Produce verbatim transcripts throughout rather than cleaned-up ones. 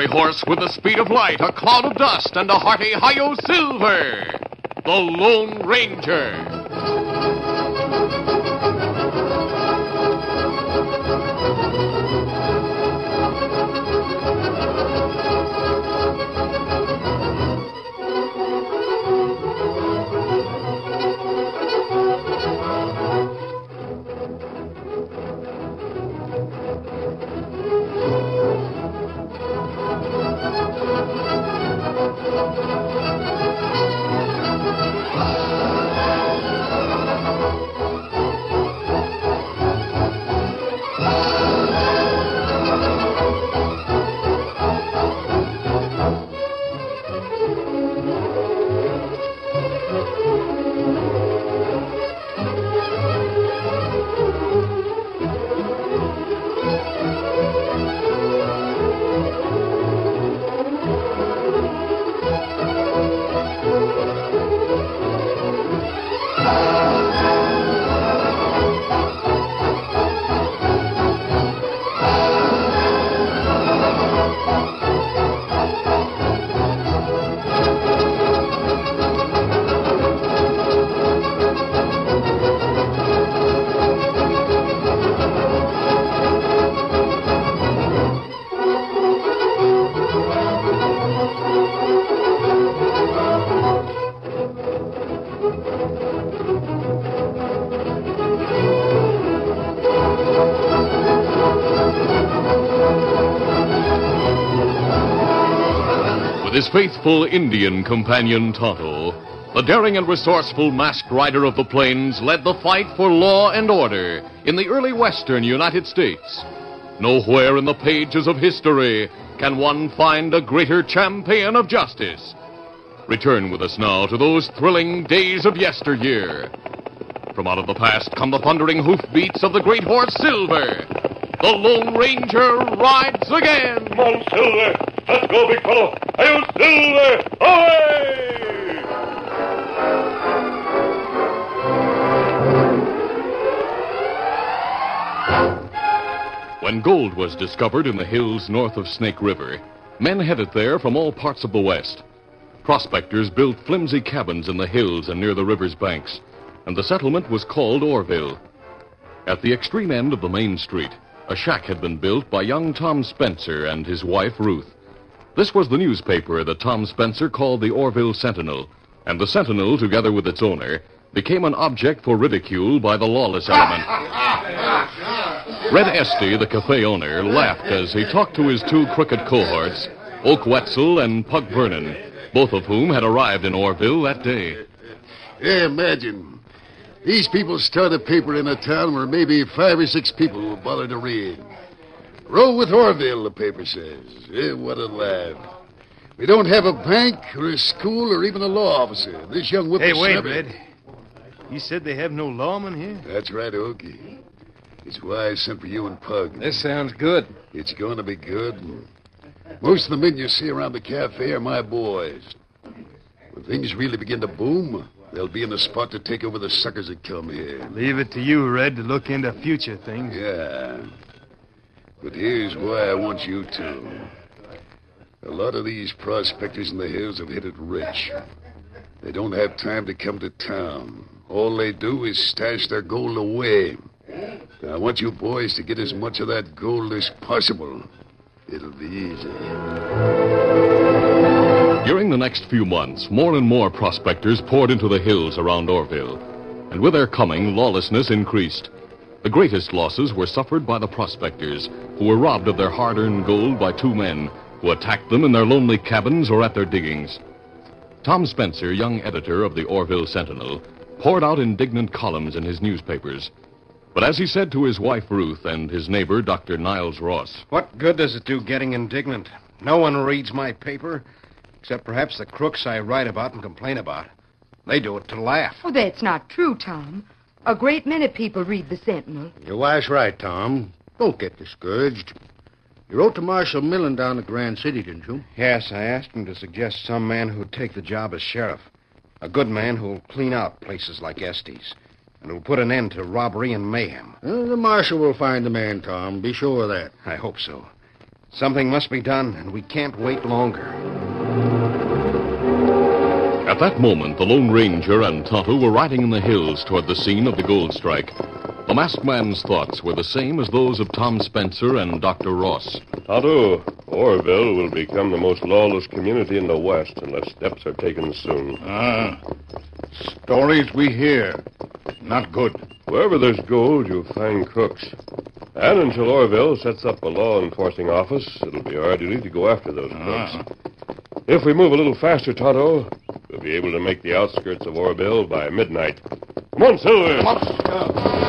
fiery horse with the speed of light, a cloud of dust, and a hearty hi-yo silver. The Lone Ranger. With his faithful Indian companion Tonto, the daring and resourceful masked rider of the plains led the fight for law and order in the early western United States. Nowhere in the pages of history can one find a greater champion of justice. Return with us now to those thrilling days of yesteryear. From out of the past come the thundering hoofbeats of the great horse Silver. The Lone Ranger rides again. Come on, Silver. Let's go, big fellow. Hail, Silver! Away! When gold was discovered in the hills north of Snake River, men headed there from all parts of the West. Prospectors built flimsy cabins in the hills and near the river's banks, and the settlement was called Orville. At the extreme end of the main street, a shack had been built by young Tom Spencer and his wife, Ruth. This was the newspaper that Tom Spencer called the Orville Sentinel, and the Sentinel, together with its owner, became an object for ridicule by the lawless element. Red Esty, the cafe owner, laughed as he talked to his two crooked cohorts, Oak Wetzel and Pug Vernon, both of whom had arrived in Orville that day. Yeah, imagine. These people start a paper in a town where maybe five or six people will bother to read. Roll with Orville, the paper says. Eh, what a laugh. We don't have a bank or a school or even a law officer. This young whippersnapper... Hey, wait, Red. You said they have no lawman here? That's right, Okie. It's why I sent for you and Pug. This sounds good. It's going to be good. Most of the men you see around the cafe are my boys. When things really begin to boom, they'll be in the spot to take over the suckers that come here. Leave it to you, Red, to look into future things. Yeah. But here's why I want you to. A lot of these prospectors in the hills have hit it rich. They don't have time to come to town. All they do is stash their gold away. Now, I want you boys to get as much of that gold as possible. It'll be easy. During the next few months, more and more prospectors poured into the hills around Orville. And with their coming, lawlessness increased. The greatest losses were suffered by the prospectors, who were robbed of their hard-earned gold by two men who attacked them in their lonely cabins or at their diggings. Tom Spencer, young editor of the Orville Sentinel, poured out indignant columns in his newspapers. But as he said to his wife, Ruth, and his neighbor, Doctor Niles Ross... What good does it do getting indignant? No one reads my paper, except perhaps the crooks I write about and complain about. They do it to laugh. Oh, that's not true, Tom. A great many people read the Sentinel. Your wife's right, Tom. Don't get discouraged. You wrote to Marshal Millen down at Grand City, didn't you? Yes, I asked him to suggest some man who'd take the job as sheriff. A good man who'll clean out places like Estes. And who'll put an end to robbery and mayhem. Well, the marshal will find the man, Tom. Be sure of that. I hope so. Something must be done, and we can't wait longer. At that moment, the Lone Ranger and Tonto were riding in the hills toward the scene of the gold strike. The masked man's thoughts were the same as those of Tom Spencer and Doctor Ross. Tonto, Orville will become the most lawless community in the West unless steps are taken soon. Ah, stories we hear. Not good. Wherever there's gold, you'll find crooks. And until Orville sets up a law enforcing office, it'll be our duty to go after those crooks. Ah. If we move a little faster, Tonto, we'll be able to make the outskirts of Orville by midnight. Come on, Silver. Come on.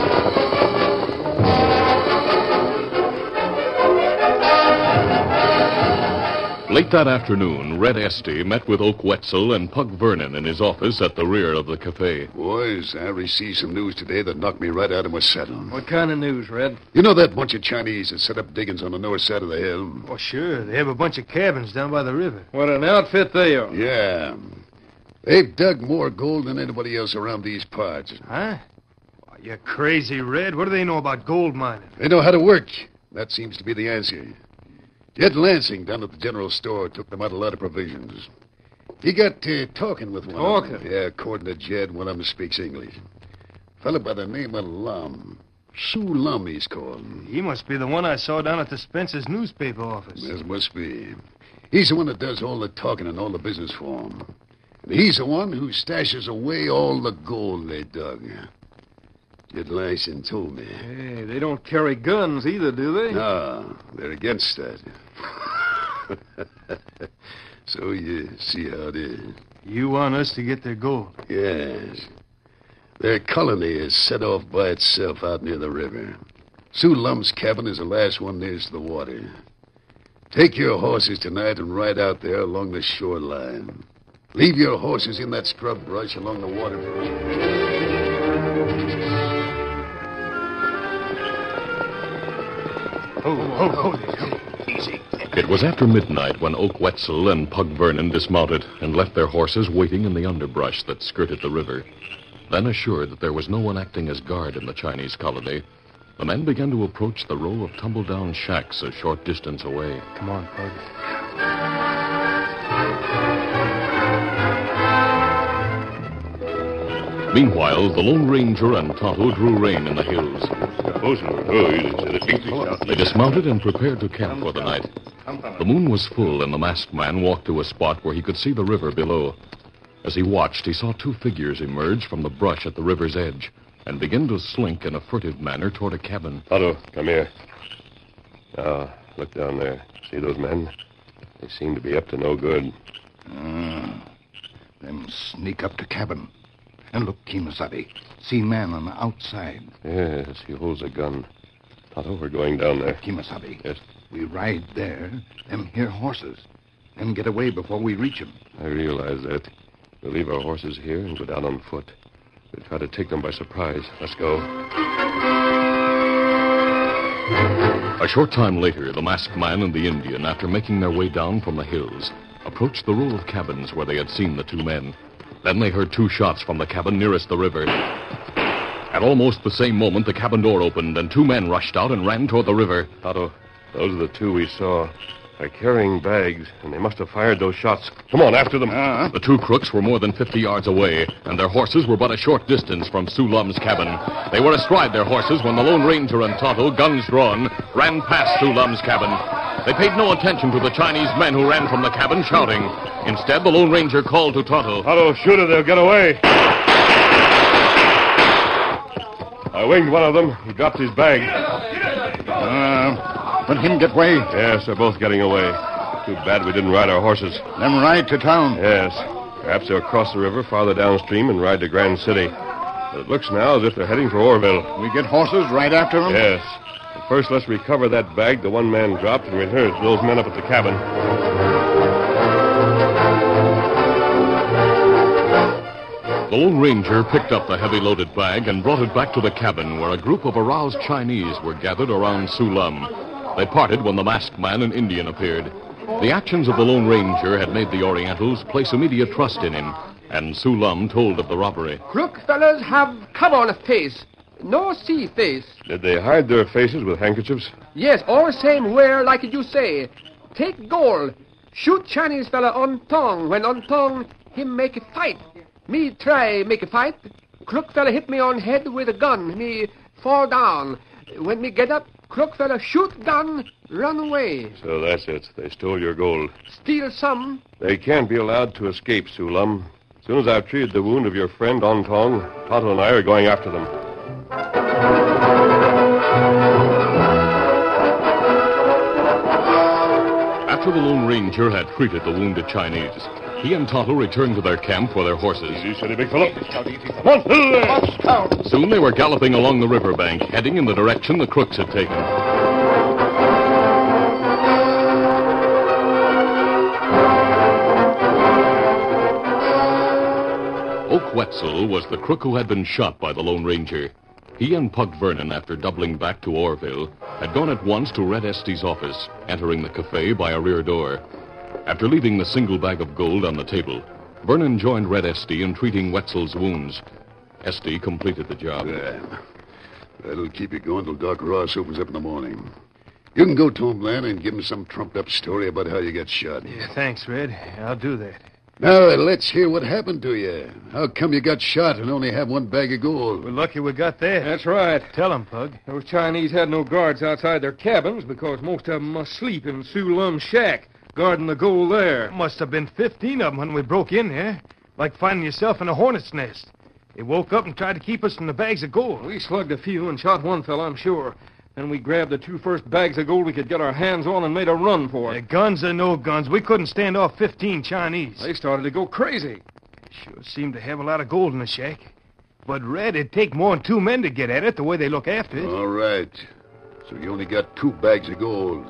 Late that afternoon, Red Esty met with Oak Wetzel and Pug Vernon in his office at the rear of the cafe. Boys, I received some news today that knocked me right out of my saddle. What kind of news, Red? You know that bunch of Chinese that set up diggings on the north side of the hill? Oh, sure. They have a bunch of cabins down by the river. What an outfit they are. Yeah. They've dug more gold than anybody else around these parts. Huh? Oh, you're crazy, Red. What do they know about gold mining? They know how to work. That seems to be the answer. Jed Lansing down at the general store took them out a lot of provisions. He got uh, talking with one Talking? of them. Yeah, according to Jed, one of them speaks English. Fellow by the name of Lum. Sue Lum, he's called. He must be the one I saw down at the Spencer's newspaper office. Yes, must be. He's the one that does all the talking and all the business for him. And he's the one who stashes away all the gold they dug. Jed Lansing told me. Hey, they don't carry guns either, do they? No, they're against that. So you see how it is. You want us to get their gold? Yes. Their colony is set off by itself out near the river. Sue Lum's cabin is the last one nearest the water. Take your horses tonight and ride out there along the shoreline. Leave your horses in that scrub brush along the waterfront. Oh, oh, oh, easy. It was after midnight when Oak Wetzel and Pug Vernon dismounted and left their horses waiting in the underbrush that skirted the river. Then, assured that there was no one acting as guard in the Chinese colony, the men began to approach the row of tumble-down shacks a short distance away. Come on, Pug. Meanwhile, the Lone Ranger and Tonto drew rein in the hills. They dismounted and prepared to camp for the night. The moon was full, and the masked man walked to a spot where he could see the river below. As he watched, he saw two figures emerge from the brush at the river's edge and begin to slink in a furtive manner toward a cabin. Tonto, come here. Now, look down there. See those men? They seem to be up to no good. Ah, them sneak up to cabin. And look, Kimasabi. See man on the outside. Yes, he holds a gun. Tonto, we're going down there. Kimasabi. Yes? We ride there, them here horses, and get away before we reach them. I realize that. We'll leave our horses here and go down on foot. We'll try to take them by surprise. Let's go. A short time later, the masked man and the Indian, after making their way down from the hills, approached the row of cabins where they had seen the two men. Then they heard two shots from the cabin nearest the river. At almost the same moment, the cabin door opened, and two men rushed out and ran toward the river. Tonto, those are the two we saw. They're carrying bags, and they must have fired those shots. Come on, after them. Uh-huh. The two crooks were more than fifty yards away, and their horses were but a short distance from Sue Lum's cabin. They were astride their horses when the Lone Ranger and Tonto, guns drawn, ran past Sue Lum's cabin. They paid no attention to the Chinese men who ran from the cabin shouting. Instead, the Lone Ranger called to Tonto. Tonto, shoot it. They'll get away. I winged one of them. He dropped his bag. Uh, let him get away. Yes, they're both getting away. Too bad we didn't ride our horses. Then ride to town. Yes. Perhaps they'll cross the river farther downstream and ride to Grand City. But it looks now as if they're heading for Orville. We get horses right after them? Yes. But first, let's recover that bag the one man dropped and return it to those men up at the cabin. The Lone Ranger picked up the heavy loaded bag and brought it back to the cabin where a group of aroused Chinese were gathered around Sue Lum. They parted when the masked man and Indian appeared. The actions of the Lone Ranger had made the Orientals place immediate trust in him, and Sue Lum told of the robbery. Crook fellows have come on apace. No see face. Did they hide their faces with handkerchiefs? Yes, all same wear like you say. Take gold. Shoot Chinese fella on tongue. When on tongue, him make a fight. Me try make a fight. Crook fella hit me on head with a gun. Me fall down. When me get up, crook fella shoot gun, run away. So that's it. They stole your gold. Steal some. They can't be allowed to escape, Sulam. As soon as I've treated the wound of your friend Ontong, Tonto and I are going after them. After the Lone Ranger had treated the wounded Chinese, he and Tonto returned to their camp for their horses. Easy, steady, big fellow. Come on. Soon they were galloping along the riverbank, heading in the direction the crooks had taken. Oak Wetzel was the crook who had been shot by the Lone Ranger. He and Pug Vernon, after doubling back to Orville, had gone at once to Red Estie's office, entering the cafe by a rear door. After leaving the single bag of gold on the table, Vernon joined Red Estie in treating Wetzel's wounds. Estie completed the job. Yeah. That'll keep you going till Doc Ross opens up in the morning. You can go to him, Lan, and give him some trumped-up story about how you got shot. Yeah, thanks, Red. I'll do that. Now, let's hear what happened to you. How come you got shot and only have one bag of gold? We're lucky we got that. That's right. Tell 'em, Pug. Those Chinese had no guards outside their cabins because most of them must sleep in Su Lum's shack, guarding the gold there. Must have been fifteen of 'em when we broke in there. Like finding yourself in a hornet's nest. They woke up and tried to keep us from the bags of gold. We slugged a few and shot one fellow, I'm sure. Then we grabbed the two first bags of gold we could get our hands on and made a run for The it. guns or no guns, we couldn't stand off fifteen Chinese. They started to go crazy. Sure seemed to have a lot of gold in the shack. But, Red, it'd take more than two men to get at it the way they look after it. All right. So you only got two bags of gold.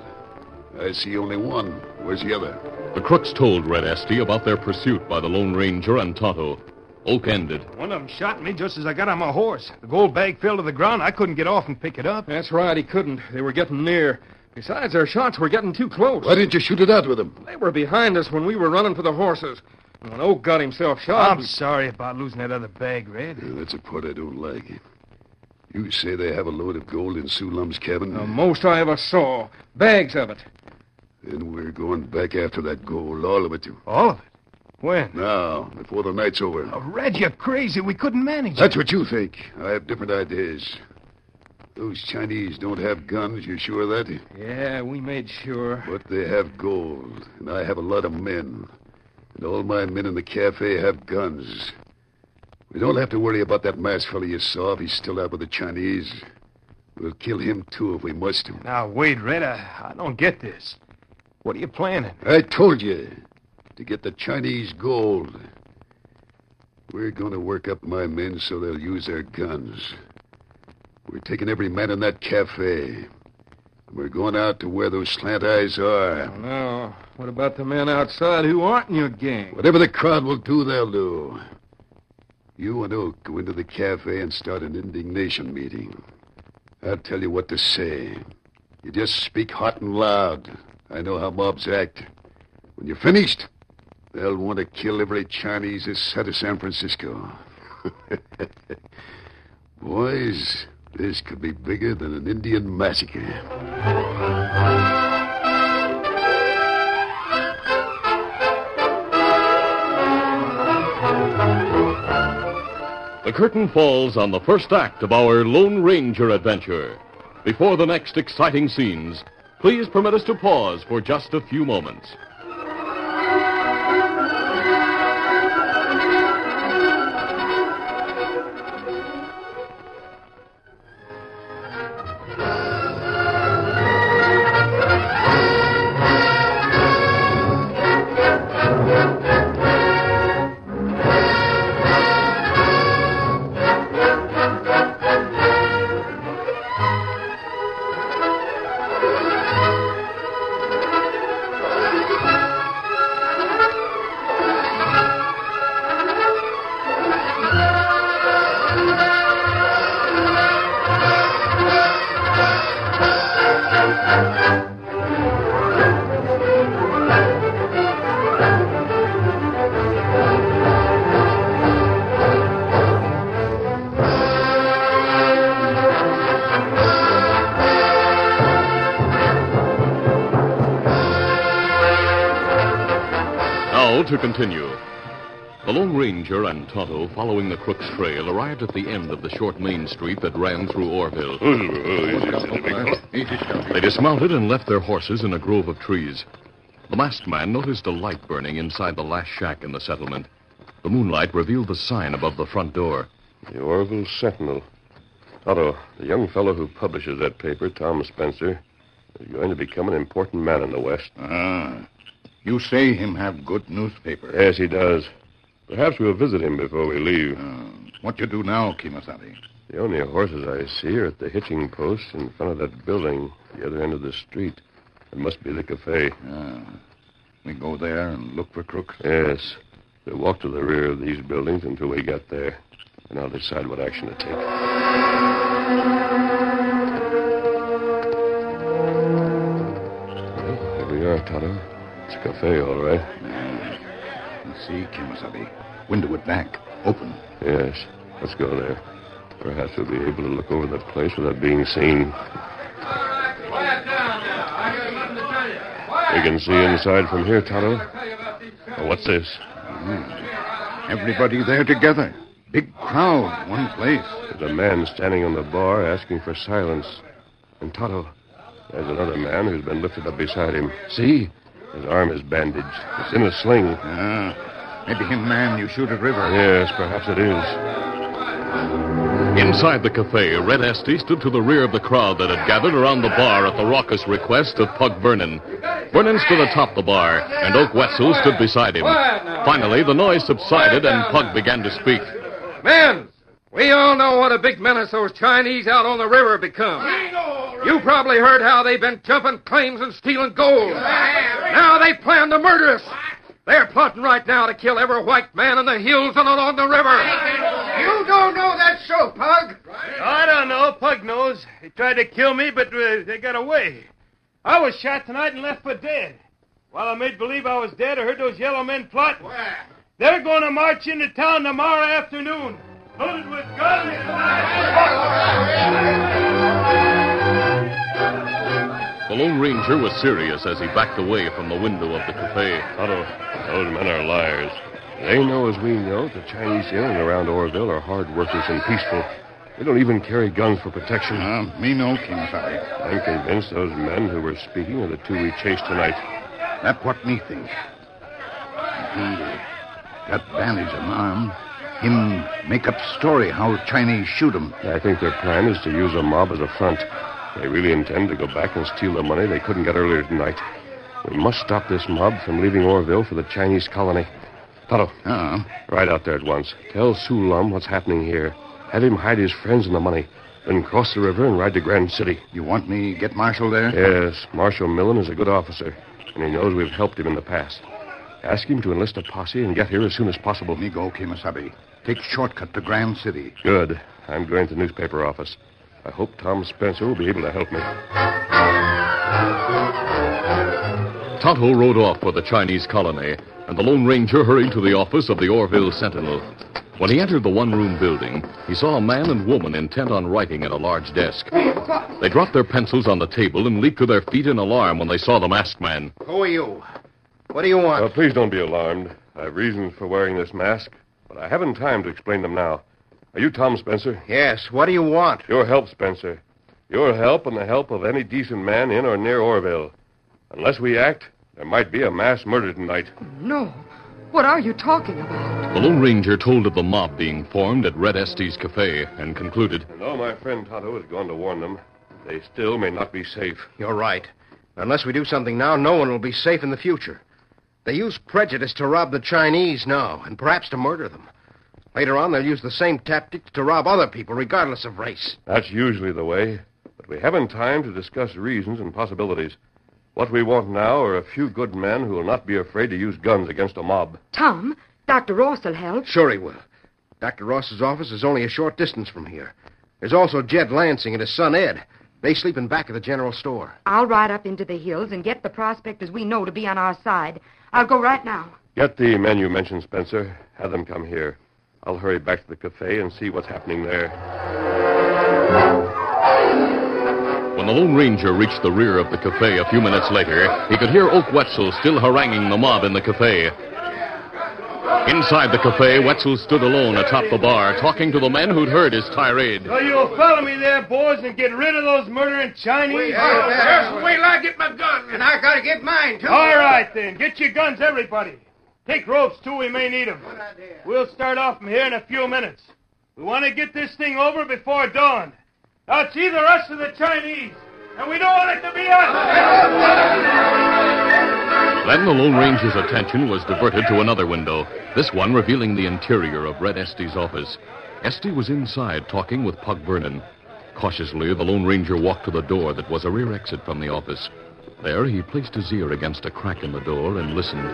I see only one. Where's the other? The crooks told Red Estie about their pursuit by the Lone Ranger and Tonto. Oak ended. One of them shot me just as I got on my horse. The gold bag fell to the ground. I couldn't get off and pick it up. That's right, he couldn't. They were getting near. Besides, their shots were getting too close. Why didn't you shoot it out with them? They were behind us when we were running for the horses. And when Oak got himself shot... I'm we- sorry about losing that other bag, Red. Yeah, that's a part I don't like. You say they have a load of gold in Su Lum's cabin? The most I ever saw. Bags of it. Then we're going back after that gold, all of it. All of it? When? Now, before the night's over. Oh, Red, you're crazy. We couldn't manage That's it. what you think. I have different ideas. Those Chinese don't have guns, you sure of that? Yeah, we made sure. But they have gold, and I have a lot of men. And all my men in the cafe have guns. We don't have to worry about that masked fellow you saw if he's still out with the Chinese. We'll kill him, too, if we must. Now, wait, Red, I, I don't get this. What are you planning? I told you. To get the Chinese gold. We're going to work up my men so they'll use their guns. We're taking every man in that cafe. We're going out to where those slant eyes are. Now, what about the men outside who aren't in your gang? Whatever the crowd will do, they'll do. You and Oak go into the cafe and start an indignation meeting. I'll tell you what to say. You just speak hot and loud. I know how mobs act. When you're finished, they'll want to kill every Chinese this side of San Francisco. Boys, this could be bigger than an Indian massacre. The curtain falls on the first act of our Lone Ranger adventure. Before the next exciting scenes, please permit us to pause for just a few moments. Orville to continue. The Lone Ranger and Tonto, following the Crook's trail, arrived at the end of the short main street that ran through Orville. They dismounted and left their horses in a grove of trees. The masked man noticed a light burning inside the last shack in the settlement. The moonlight revealed the sign above the front door. The Orville Sentinel. Tonto, the young fellow who publishes that paper, Tom Spencer, is going to become an important man in the West. Ah. You say him have good newspaper. Yes, he does. Perhaps we'll visit him before we leave. Uh, what you do now, Kimasabi? The only horses I see are at the hitching post in front of that building, the other end of the street. It must be the cafe. Uh, we go there and look for crooks? Yes. We'll walk to the rear of these buildings until we get there, and I'll decide what action to take. Well, here we are, Tonto. It's a cafe, all right. Uh, let's see, Kimasabi. Window at back. Open. Yes. Let's go there. Perhaps we'll be able to look over the place without being seen. We can see inside from here, Tonto. Oh, what's this? Mm. Everybody there together. Big crowd, one place. There's a man standing on the bar asking for silence. And Tonto, there's another man who's been lifted up beside him. See? His arm is bandaged. It's in a sling. Ah, maybe him man you shoot at river. Yes, perhaps it is. Inside the cafe, Red Esty stood to the rear of the crowd that had gathered around the bar at the raucous request of Pug Vernon. Vernon stood atop the bar, and Oak Wetzel stood beside him. Finally, the noise subsided, and Pug began to speak. Men, we all know what a big menace those Chinese out on the river become. You probably heard how they've been jumping claims and stealing gold. Now they plan to murder us. They're plotting right now to kill every white man in the hills and along the river. You don't know that so, Pug. I don't know. Pug knows. They tried to kill me, but uh, they got away. I was shot tonight and left for dead. While I made believe I was dead, I heard those yellow men plotting. They're going to march into town tomorrow afternoon, loaded with guns. The Lone Ranger was serious as he backed away from the window of the cafe. Tonto, those men are liars. They know as we know the Chinese in and around Orville are hard workers and peaceful. They don't even carry guns for protection. Uh, me no, Kimasabi. I'm convinced those men who were speaking are the two we chased tonight. That what me think. He got bandage on arm. Him make up story how Chinese shoot him. I think their plan is to use a mob as a front. They really intend to go back and steal the money they couldn't get earlier tonight. We must stop this mob from leaving Orville for the Chinese colony. Tonto, uh-huh. Ride out there at once. Tell Sulam what's happening here. Have him hide his friends and the money. Then cross the river and ride to Grand City. You want me get Marshal there? Yes. Marshal Millen is a good officer, and he knows we've helped him in the past. Ask him to enlist a posse and get here as soon as possible. Me go, Kimasabi. Take shortcut to Grand City. Good. I'm going to the newspaper office. I hope Tom Spencer will be able to help me. Tonto rode off for the Chinese colony, and the Lone Ranger hurried to the office of the Orville Sentinel. When he entered the one-room building, he saw a man and woman intent on writing at a large desk. They dropped their pencils on the table and leaped to their feet in alarm when they saw the masked man. Who are you? What do you want? Uh, please don't be alarmed. I have reasons for wearing this mask, but I haven't time to explain them now. Are you Tom Spencer? Yes. What do you want? Your help, Spencer. Your help and the help of any decent man in or near Orville. Unless we act, there might be a mass murder tonight. No. What are you talking about? The Lone Ranger told of the mob being formed at Red Esty's cafe and concluded. And though my friend Tonto has gone to warn them, they still may not be safe. You're right. Unless we do something now, no one will be safe in the future. They use prejudice to rob the Chinese now, and perhaps to murder them. Later on, they'll use the same tactics to rob other people, regardless of race. That's usually the way. But we haven't time to discuss reasons and possibilities. What we want now are a few good men who will not be afraid to use guns against a mob. Tom, Doctor Ross will help. Sure he will. Doctor Ross's office is only a short distance from here. There's also Jed Lansing and his son Ed. They sleep in back of the general store. I'll ride up into the hills and get the prospectors we know to be on our side. I'll go right now. Get the men you mentioned, Spencer. Have them come here. I'll hurry back to the cafe and see what's happening there. When the Lone Ranger reached the rear of the cafe a few minutes later, he could hear Oak Wetzel still haranguing the mob in the cafe. Inside the cafe, Wetzel stood alone atop the bar, talking to the men who'd heard his tirade. So you'll follow me there, boys, and get rid of those murdering Chinese? Just wait till I get my gun. And I gotta get mine, too. All right, then. Get your guns, everybody. Take ropes, too. We may need them. We'll start off from here in a few minutes. We want to get this thing over before dawn. Now, it's either us or the Chinese, and we don't want it to be us. Then the Lone Ranger's attention was diverted to another window, this one revealing the interior of Red Estey's office. Estey was inside talking with Pug Vernon. Cautiously, the Lone Ranger walked to the door that was a rear exit from the office. There, he placed his ear against a crack in the door and listened.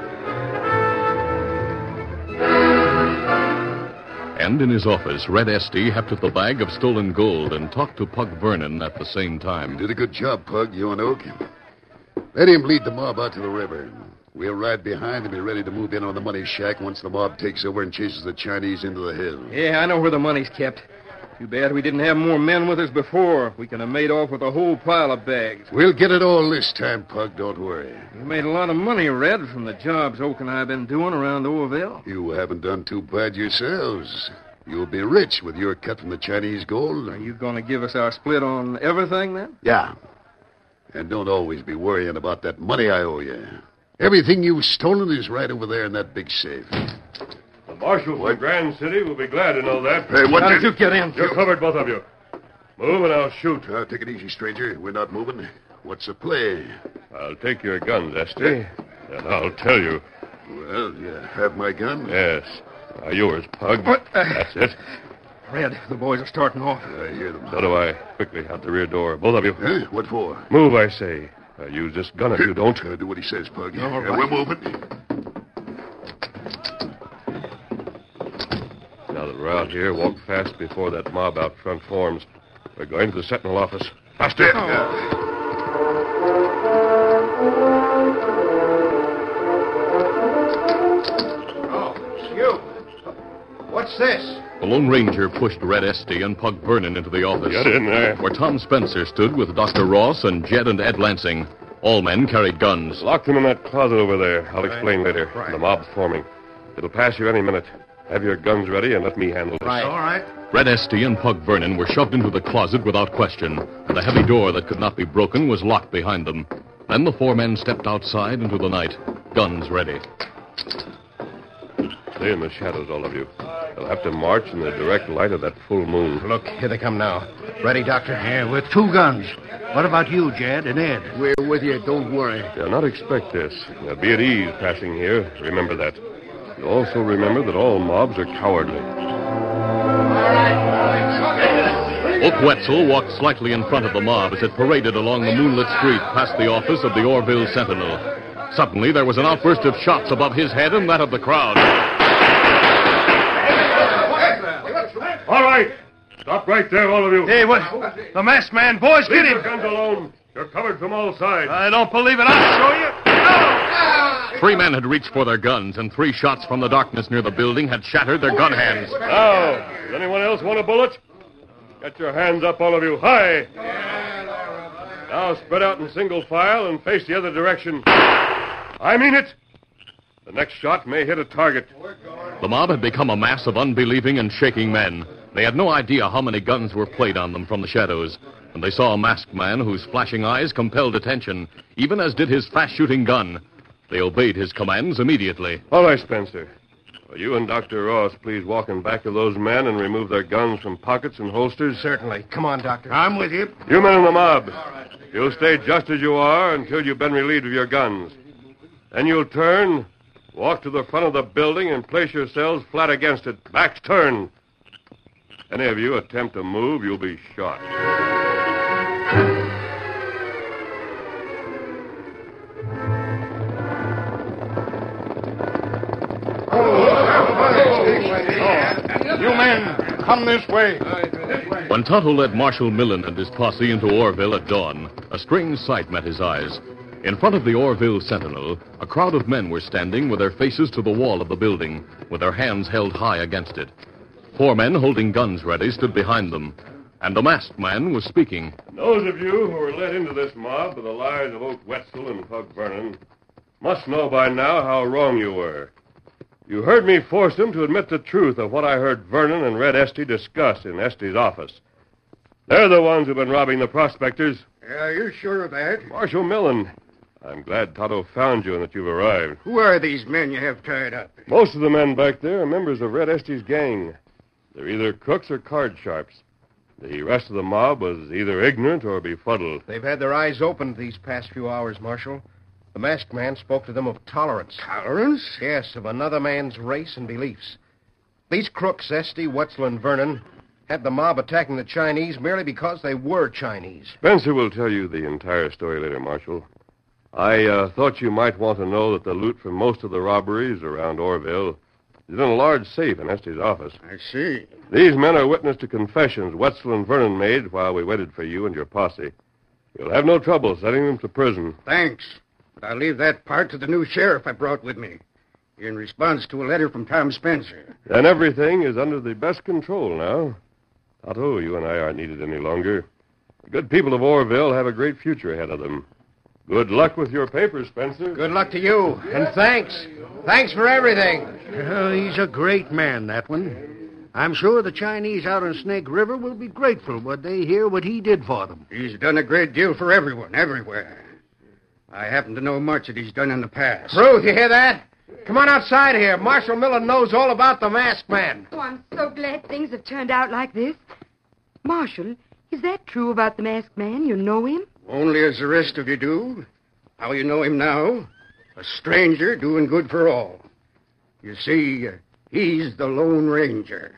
And in his office, Red Estey hefted the bag of stolen gold and talked to Pug Vernon at the same time. You did a good job, Pug, you and Oak. Let him lead the mob out to the river. We'll ride behind and be ready to move in on the money shack once the mob takes over and chases the Chinese into the hills. Yeah, I know where the money's kept. Too bad we didn't have more men with us before. We could have made off with a whole pile of bags. We'll get it all this time, Pug. Don't worry. We made a lot of money, Red, from the jobs Oak and I have been doing around Orville. You haven't done too bad yourselves. You'll be rich with your cut from the Chinese gold. Are you going to give us our split on everything, then? Yeah. And don't always be worrying about that money I owe you. Everything you've stolen is right over there in that big safe. The marshal for Grand City will be glad to know that. Hey, what How did did you get in? You're covered, both of you. Move and I'll shoot. Uh, take it easy, stranger. We're not moving. What's the play? I'll take your guns, Estey, and I'll tell you. Well, you have my gun? Yes. Now, yours, Pug. What? Uh, That's it. Red, the boys are starting off. I hear them. So do I. Quickly, out the rear door. Both of you. Huh? What for? Move, I say. I'll use this gun if you don't. Uh, do what he says, Pug. All Yeah, right. we're moving. Now that we're out here, walk fast before that mob out front forms. We're going to the Sentinel office. Faster. Oh, it's you. What's this? The Lone Ranger pushed Red Estey and Pug Vernon into the office. Get in there. Where Tom Spencer stood with Doctor Ross and Jed and Ed Lansing. All men carried guns. Lock them in that closet over there. I'll explain later. Right. The mob's forming. It'll pass you any minute. Have your guns ready and let me handle this. Right. All right. Red Estey and Pug Vernon were shoved into the closet without question, and the heavy door that could not be broken was locked behind them. Then the four men stepped outside into the night, guns ready. Stay in the shadows, all of you. They'll have to march in the direct light of that full moon. Look, here they come now. Ready, Doctor? Yeah, with two guns. What about you, Jed and Ed? We're with you. Don't worry. They'll not expect this. They'll be at ease passing here. Remember that. You also remember that all mobs are cowardly. Oak Wetzel walked slightly in front of the mob as it paraded along the moonlit street past the office of the Orville Sentinel. Suddenly, there was an outburst of shots above his head and that of the crowd. All right. Stop right there, all of you. Hey, what? The masked man. Boys, Leave get your him. guns alone. You're covered from all sides. I don't believe it. I'll show you. Three men had reached for their guns, and three shots from the darkness near the building had shattered their gun hands. Now, does anyone else want a bullet? Get your hands up, all of you. High. Now spread out in single file and face the other direction. I mean it. The next shot may hit a target. The mob had become a mass of unbelieving and shaking men. They had no idea how many guns were played on them from the shadows. And they saw a masked man whose flashing eyes compelled attention, even as did his fast-shooting gun. They obeyed his commands immediately. All right, Spencer. Well, you and Doctor Ross, please walk in back of those men and remove their guns from pockets and holsters. Certainly. Come on, Doctor. I'm with you. You men in the mob, you'll stay just as you are until you've been relieved of your guns. Then you'll turn, walk to the front of the building, and place yourselves flat against it, backs turned. Any of you attempt to move, you'll be shot. You men, come this way. When Tonto led Marshal Millen and his posse into Orville at dawn, a strange sight met his eyes. In front of the Orville Sentinel, a crowd of men were standing with their faces to the wall of the building, with their hands held high against it. Four men holding guns ready stood behind them, and the masked man was speaking. Those of you who were led into this mob by the lies of Oak Wetzel and Pug Vernon must know by now how wrong you were. You heard me force him to admit the truth of what I heard Vernon and Red Esty discuss in Esty's office. They're the ones who've been robbing the prospectors. Are you sure of that? Marshal Millen, I'm glad Tonto found you and that you've arrived. Who are these men you have tied up? Most of the men back there are members of Red Esty's gang. They're either crooks or card sharps. The rest of the mob was either ignorant or befuddled. They've had their eyes opened these past few hours, Marshal. The masked man spoke to them of tolerance. Tolerance? Yes, of another man's race and beliefs. These crooks, Esty, Wetzel, and Vernon, had the mob attacking the Chinese merely because they were Chinese. Spencer will tell you the entire story later, Marshal. I uh, thought you might want to know that the loot from most of the robberies around Orville is in a large safe in Esty's office. I see. These men are witness to confessions Wetzel and Vernon made while we waited for you and your posse. You'll have no trouble sending them to prison. Thanks. But I'll leave that part to the new sheriff I brought with me in response to a letter from Tom Spencer. Then everything is under the best control now. Tonto, you and I aren't needed any longer. The good people of Orville have a great future ahead of them. Good luck with your papers, Spencer. Good luck to you, and thanks. Thanks for everything. Well, he's a great man, that one. I'm sure the Chinese out on Snake River will be grateful when they hear what he did for them. He's done a great deal for everyone, everywhere. I happen to know much that he's done in the past. Ruth, you hear that? Come on outside here. Marshal Millen knows all about the masked man. Oh, I'm so glad things have turned out like this. Marshal, is that true about the masked man? You know him? Only as the rest of you do. How you know him now? A stranger doing good for all. You see, uh, he's the Lone Ranger.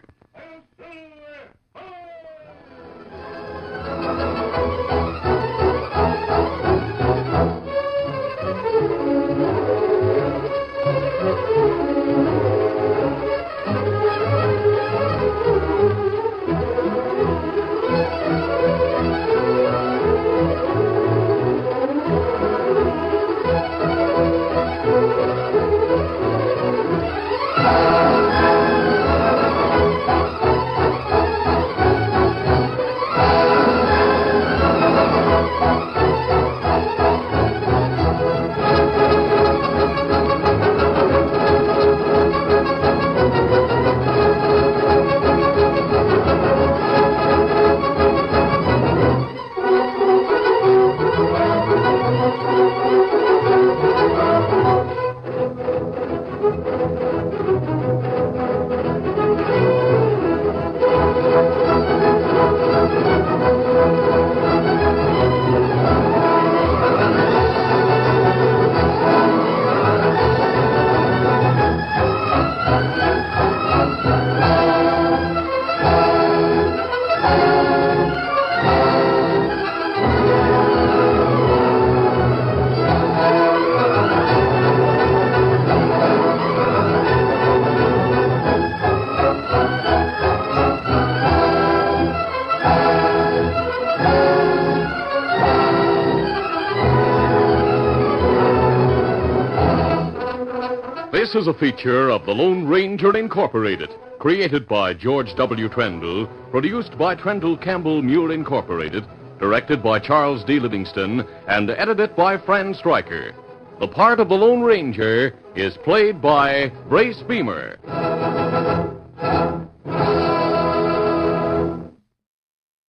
This is a feature of the Lone Ranger Incorporated, created by George W. Trendle, produced by Trendle Campbell Muir Incorporated, directed by Charles D. Livingston, and edited by Fran Stryker. The part of the Lone Ranger is played by Brace Beamer.